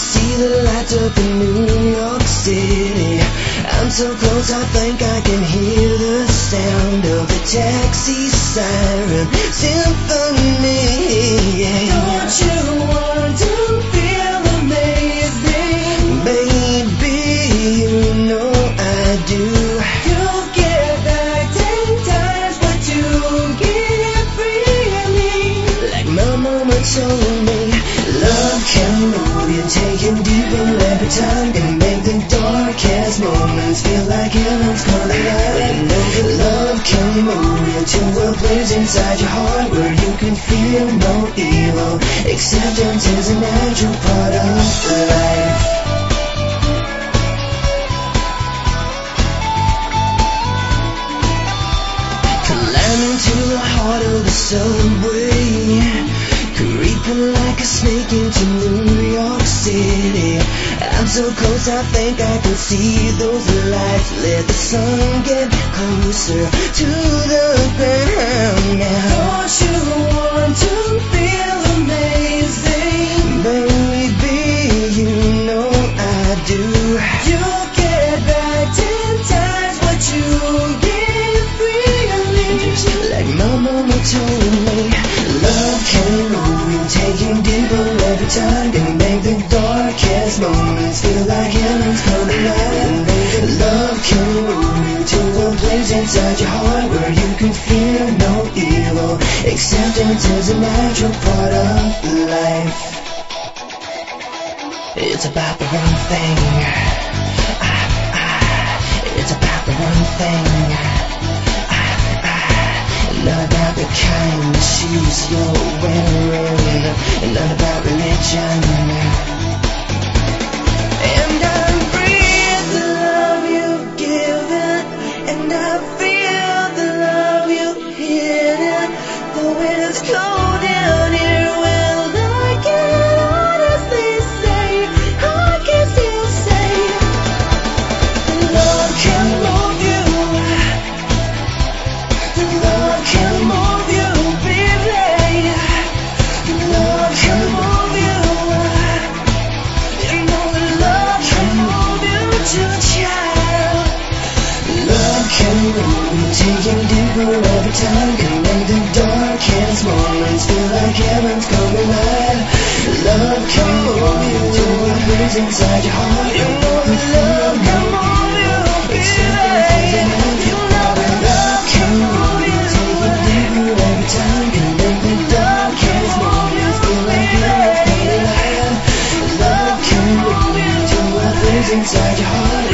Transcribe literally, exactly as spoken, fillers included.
see the lights up in New York City. I'm so close I think I can hear the sound of the taxi siren symphony. Don't you want to feel amazing? Baby, you know I do. You'll get back ten times what you give freely. Like my mama told me, love can move you, taking deeper every time, can make the darkest moments feel like heaven's calling out. And know that love can move you to a place inside your heart where you can feel no evil. Acceptance is a natural part of life. Climbing to the heart of the subway, creeping like a snake into New York City. I'm so close I think I can see those lights. Let the sun get closer to the ground now. Don't you want to feel amazing? Baby, you know I do. You'll get back ten times what you give freely. Like my mama told me, love can move you, taking deeper every time, can make the darkest moments feel like heaven's coming alive. Love can move you to a place inside your heart where you can feel no evil. Acceptance is a natural part of life. It's about the one thing. Ah, ah, it's about the one thing. Not about the kind of shoes you're wearing, and not about religion. And I breathe the love you've given, and I feel the love you've hidden. Though it's cold down here, well, I can honestly say I can still say love can move you. Love can move you, baby. Love can move you. You know that love can move you to a child. Love can move you, taking deeper every time, can make the darkest moments feel like heaven's coming alive. Love can move you to a place inside your heart. You know that love can move you, baby. You know that love can move you. Time can make the darkest moments feel like heaven's coming alive. Love can move you to a place inside your heart.